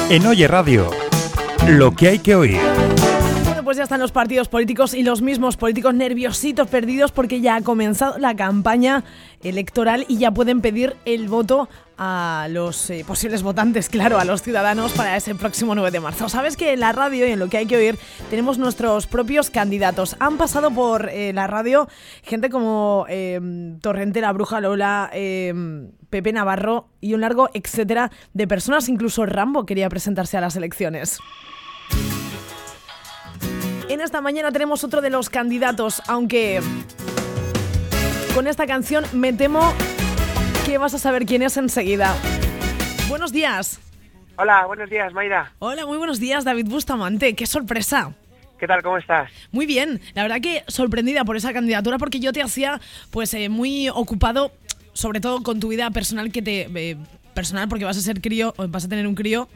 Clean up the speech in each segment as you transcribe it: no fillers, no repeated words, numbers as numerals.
En Oye Radio, lo que hay que oír. Bueno, pues ya están los partidos políticos y los mismos políticos nerviositos, perdidos, porque ya ha comenzado la campaña electoral y ya pueden pedir el voto a los posibles votantes, claro, a los ciudadanos para ese próximo 9 de marzo. Sabes que en la radio y en lo que hay que oír tenemos nuestros propios candidatos. Han pasado por la radio gente como Torrente, La Bruja Lola, Pepe Navarro y un largo etcétera de personas. Incluso Rambo quería presentarse a las elecciones. En esta mañana tenemos otro de los candidatos, aunque con esta canción me temo que vas a saber quién es enseguida. Buenos días. Hola, buenos días, Mayra. Hola, muy buenos días, David Bustamante. ¡Qué sorpresa! ¿Qué tal? ¿Cómo estás? Muy bien, la verdad que sorprendida por esa candidatura, porque yo te hacía muy ocupado, sobre todo con tu vida personal, personal, porque vas a tener un crío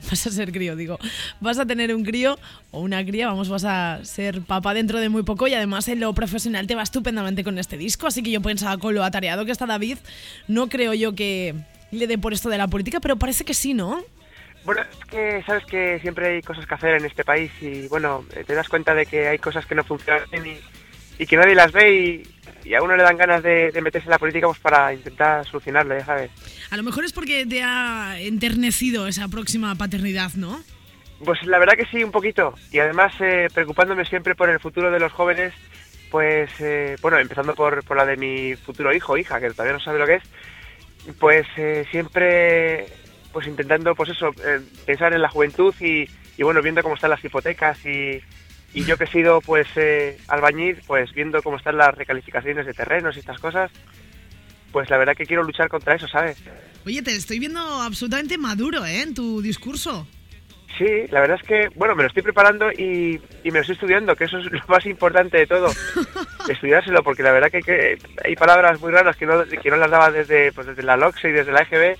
o una cría, vas a ser papá dentro de muy poco, y además en lo profesional te va estupendamente con este disco, así que yo pensaba, con lo atareado que está David, no creo yo que le dé por esto de la política, pero parece que sí, ¿no? Bueno, es que sabes que siempre hay cosas que hacer en este país y bueno, te das cuenta de que hay cosas que no funcionan bien y que nadie las ve y a uno le dan ganas de meterse en la política pues para intentar solucionarlo, ya sabes. A lo mejor es porque te ha enternecido esa próxima paternidad, ¿no? Pues la verdad que sí, un poquito. Y además preocupándome siempre por el futuro de los jóvenes, pues empezando por la de mi futuro hijo o hija, que todavía no sabe lo que es, pues siempre pues intentando pensar en la juventud y bueno, viendo cómo están las hipotecas y yo que he sido pues albañil, pues viendo cómo están las recalificaciones de terrenos y estas cosas, pues la verdad que quiero luchar contra eso, ¿sabes? Oye, te estoy viendo absolutamente maduro, en tu discurso. Sí, la verdad es que, bueno, me lo estoy preparando y me lo estoy estudiando, que eso es lo más importante de todo. Estudiárselo, porque la verdad que hay palabras muy raras que no las daba desde la LOCSE y desde la EGB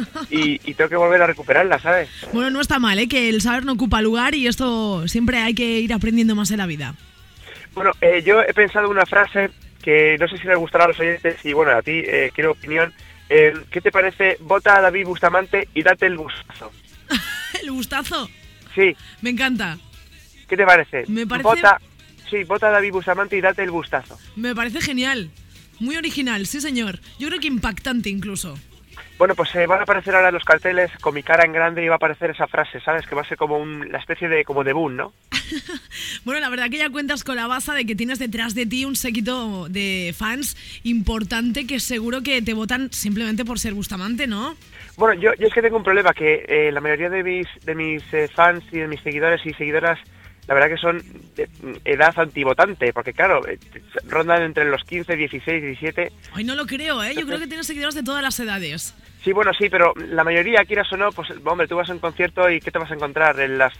y tengo que volver a recuperarlas, ¿sabes? Bueno, no está mal, que el saber no ocupa lugar y esto siempre hay que ir aprendiendo más en la vida. Bueno, yo he pensado una frase que no sé si les gustará a los oyentes y bueno, a ti quiero opinión. ¿Qué te parece? Vota a David Bustamante y date el gustazo. ¿El gustazo? Sí. Me encanta. ¿Qué te parece? Me parece... Vota a David Bustamante y date el gustazo. Me parece genial. Muy original, sí señor. Yo creo que impactante incluso. Bueno, pues van a aparecer ahora los carteles con mi cara en grande y va a aparecer esa frase, ¿sabes? Que va a ser como la especie de boom, ¿no? Bueno, la verdad que ya cuentas con la base de que tienes detrás de ti un séquito de fans importante que seguro que te votan simplemente por ser Bustamante, ¿no? Bueno, yo es que tengo un problema, que la mayoría de mis fans y de mis seguidores y seguidoras, la verdad que son de edad antivotante, porque claro, rondan entre los 15, 16, 17... Ay, no lo creo, Yo creo que tienes seguidores de todas las edades. Sí, bueno, sí, pero la mayoría, quieras o no, pues hombre, tú vas a un concierto y ¿qué te vas a encontrar? En las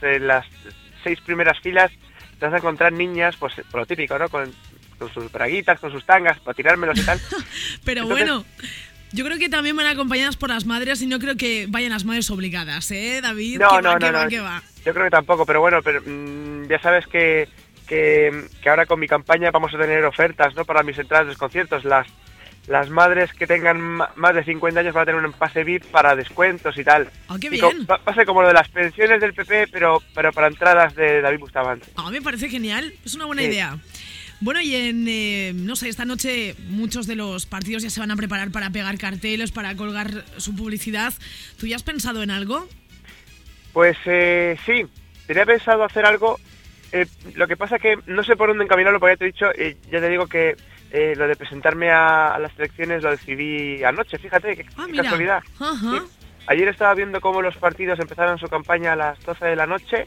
6 primeras filas te vas a encontrar niñas, pues por lo típico, ¿no? Con sus braguitas, con sus tangas, para tirármelos y tal. Pero entonces, bueno, yo creo que también van acompañadas por las madres y no creo que vayan las madres obligadas, David. No. ¿Qué va? Yo creo que tampoco, pero bueno, ya sabes que ahora con mi campaña vamos a tener ofertas, ¿no? Para mis entradas de los conciertos. Las madres que tengan más de 50 años van a tener un pase VIP para descuentos y tal. ¡Ah, qué bien! Va a ser como lo de las pensiones del PP, pero para entradas de David Bustamante. Me parece genial, es una buena idea. Bueno, y esta noche muchos de los partidos ya se van a preparar para pegar carteles, para colgar su publicidad. ¿Tú ya has pensado en algo? Pues sí, tenía pensado hacer algo. Lo que pasa que no sé por dónde encaminarlo, porque ya te he dicho, ya te digo que lo de presentarme a las elecciones lo decidí anoche, fíjate, qué casualidad. Uh-huh. Sí. Ayer estaba viendo cómo los partidos empezaron su campaña a las 12 de la noche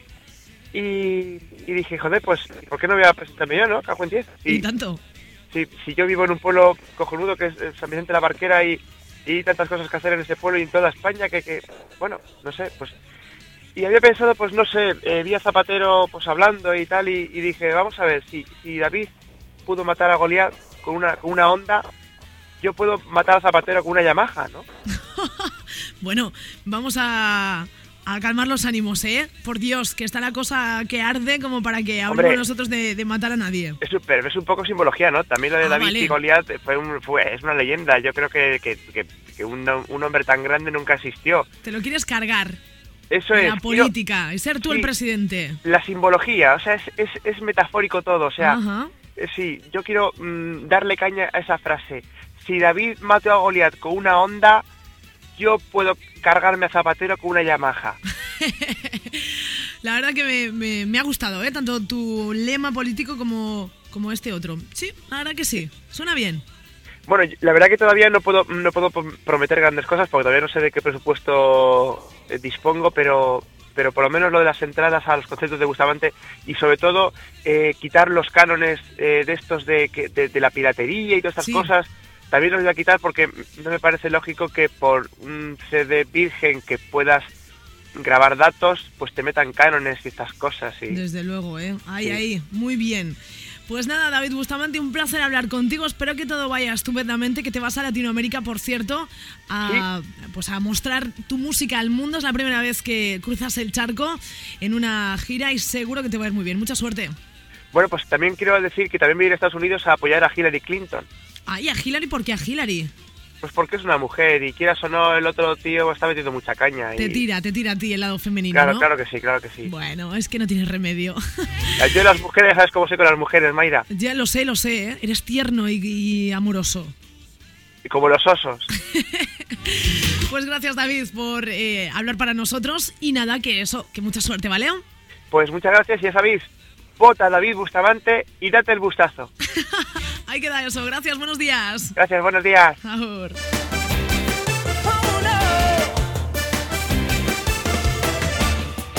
y dije, joder, pues ¿por qué no voy a presentarme yo, no? Cago en 10. ¿Y tanto? Si yo vivo en un pueblo cojonudo que es San Vicente de la Barquera y tantas cosas que hacer en ese pueblo y en toda España que bueno, no sé, pues... Y había pensado, pues no sé, vi a Zapatero pues hablando y tal y dije, vamos a ver, si David pudo matar a Goliat con una Honda, yo puedo matar a Zapatero con una Yamaha, ¿no? Bueno, vamos a calmar los ánimos, Por Dios, que está la cosa que arde como para que hablemos nosotros de matar a nadie. Es un poco simbología, ¿no? También lo de David y Goliat es una leyenda. Yo creo que un hombre tan grande nunca existió. ¿Te lo quieres cargar? Eso de es. la política, y ser tú el sí, presidente. La simbología, o sea, es metafórico todo, o sea, Ajá. Sí, yo quiero darle caña a esa frase. Si David mató a Goliat con una Honda, yo puedo cargarme a Zapatero con una Yamaha. La verdad que me ha gustado, tanto tu lema político como este otro. Sí, la verdad que sí, suena bien. Bueno, la verdad que todavía no puedo prometer grandes cosas porque todavía no sé de qué presupuesto dispongo, pero por lo menos lo de las entradas a los conciertos de Bustamante y sobre todo quitar los cánones de estos de la piratería y todas estas cosas, también los voy a quitar porque no me parece lógico que por un CD virgen que puedas grabar datos, pues te metan cánones y estas cosas. Y... Desde luego, ahí, muy bien. Pues nada, David Bustamante, un placer hablar contigo. Espero que todo vaya estupendamente, que te vas a Latinoamérica, por cierto, a mostrar tu música al mundo. Es la primera vez que cruzas el charco en una gira y seguro que te va a ir muy bien. Mucha suerte. Bueno, pues también quiero decir que también voy a ir a Estados Unidos a apoyar a Hillary Clinton. ¿Y a Hillary? ¿Por qué a Hillary? Pues porque es una mujer y quieras o no, el otro tío está metiendo mucha caña. Te tira a ti el lado femenino, claro, ¿no? Claro que sí. Bueno, es que no tienes remedio. Yo las mujeres, ¿sabes cómo soy con las mujeres, Mayra? Ya lo sé, Eres tierno y amoroso. Y como los osos. Pues gracias, David, por hablar para nosotros. Y nada, que mucha suerte, ¿vale? Pues muchas gracias y ya sabéis, vota a David Bustamante y date el bustazo. Ahí queda eso. Gracias, buenos días. Gracias, buenos días. Ahora.